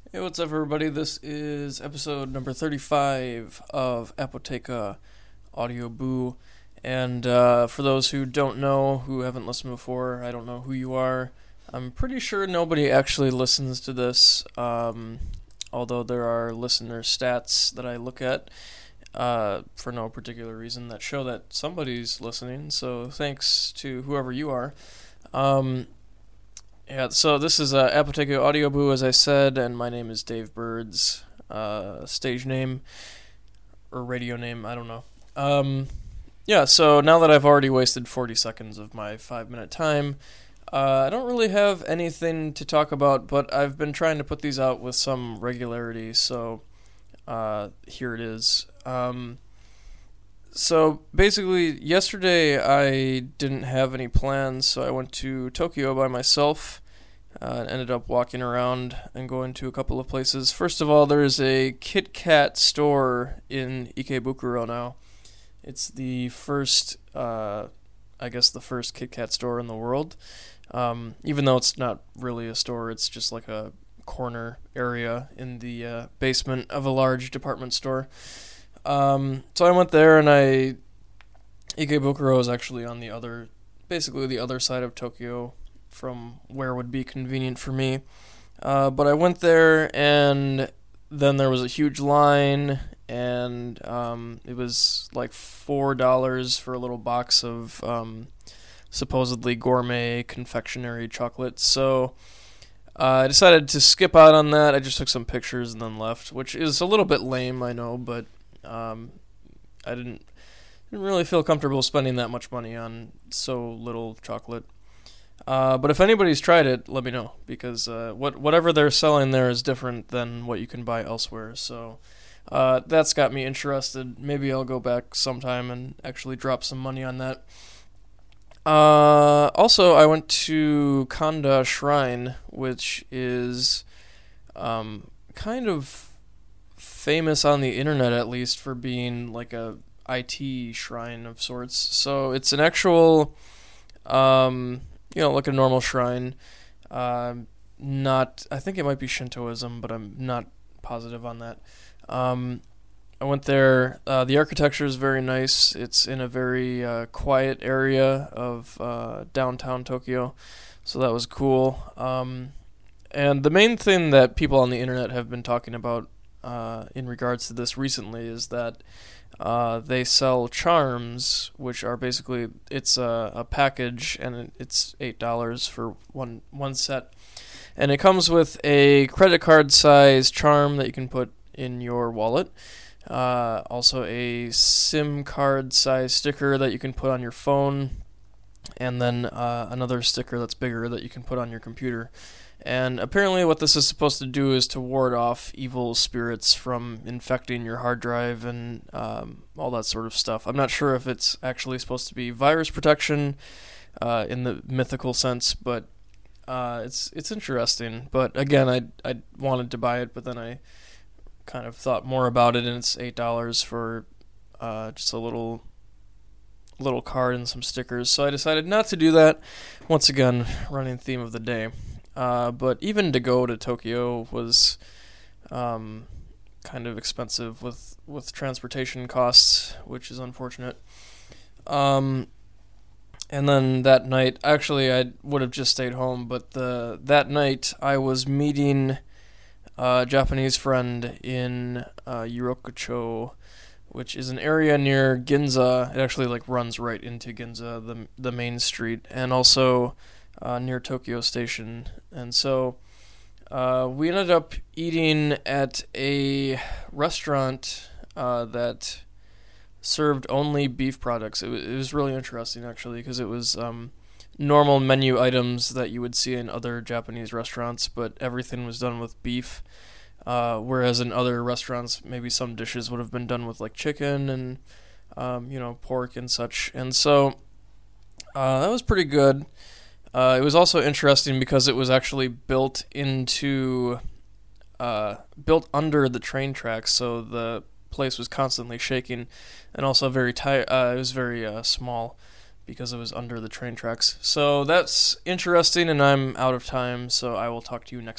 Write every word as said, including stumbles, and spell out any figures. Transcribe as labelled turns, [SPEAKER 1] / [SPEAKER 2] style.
[SPEAKER 1] Hey, what's up, everybody? This is episode number thirty-five of Apotheca Audio Boo. And uh, for those who don't know, who haven't listened before, I don't know who you are. I'm pretty sure nobody actually listens to this, um, although there are listener stats that I look at uh, for no particular reason that show that somebody's listening. So thanks to whoever you are. Um, Yeah, so this is uh, Apotheca Audio Boo, as I said, and my name is Dave Birds, uh, stage name, or radio name, I don't know. Um, yeah, so now that I've already wasted forty seconds of my five-minute time, uh, I don't really have anything to talk about, but I've been trying to put these out with some regularity, so uh, here it is. Um, so basically, yesterday I didn't have any plans, so I went to Tokyo by myself. Uh, ended up walking around and going to a couple of places. First of all, there's a Kit Kat store in Ikebukuro now. It's the first, uh, I guess the first Kit Kat store in the world. Um, even though it's not really a store, it's just like a corner area in the uh, basement of a large department store. Um, so I went there, and I Ikebukuro is actually on the other, basically the other side of Tokyo from where would be convenient for me. Uh, but I went there, and then there was a huge line, and um, it was like four dollars for a little box of um, supposedly gourmet confectionery chocolates. So uh, I decided to skip out on that. I just took some pictures and then left, which is a little bit lame, I know, but um, I didn't didn't really feel comfortable spending that much money on so little chocolate. Uh, but if anybody's tried it, let me know, because uh, what whatever they're selling there is different than what you can buy elsewhere. So uh, that's got me interested. Maybe I'll go back sometime and actually drop some money on that. Uh, also, I went to Kanda Shrine, which is um, kind of famous on the internet, at least, for being like a I T shrine of sorts. So it's an actual... Um, you know, like a normal shrine. Uh, not, I think it might be Shintoism, but I'm not positive on that. Um, I went there. Uh, the architecture is very nice. It's in a very uh, quiet area of uh, downtown Tokyo, so that was cool. Um, and the main thing that people on the internet have been talking about uh, in regards to this recently is that Uh, they sell charms, which are basically, it's a, a package, and it's eight dollars for one one set. And it comes with a credit card size charm that you can put in your wallet. Uh, also a SIM card size sticker that you can put on your phone. And then uh, another sticker that's bigger that you can put on your computer. And apparently what this is supposed to do is to ward off evil spirits from infecting your hard drive and um, all that sort of stuff. I'm not sure if it's actually supposed to be virus protection uh, in the mythical sense, but uh, it's it's interesting. But again, I I wanted to buy it, but then I kind of thought more about it, and it's eight dollars for uh, just a little little card and some stickers. So I decided not to do that. Once again, running theme of the day. Uh, but even to go to Tokyo was um, kind of expensive with, with transportation costs, which is unfortunate. Um, and then that night, actually, I would have just stayed home, but the that night I was meeting a Japanese friend in uh, Yurokucho, which is an area near Ginza. It actually like runs right into Ginza, the the main street, and also Uh, near Tokyo Station. And so uh, we ended up eating at a restaurant uh, that served only beef products. It, w- it was really interesting, actually, because it was um, normal menu items that you would see in other Japanese restaurants, but everything was done with beef. Uh, whereas in other restaurants, maybe some dishes would have been done with like chicken and um, you know, pork and such. And so uh, that was pretty good. Uh, it was also interesting because it was actually built into, uh, built under the train tracks, so the place was constantly shaking, and also very tight. Uh, it was very uh, small because it was under the train tracks. So that's interesting, and I'm out of time, so I will talk to you next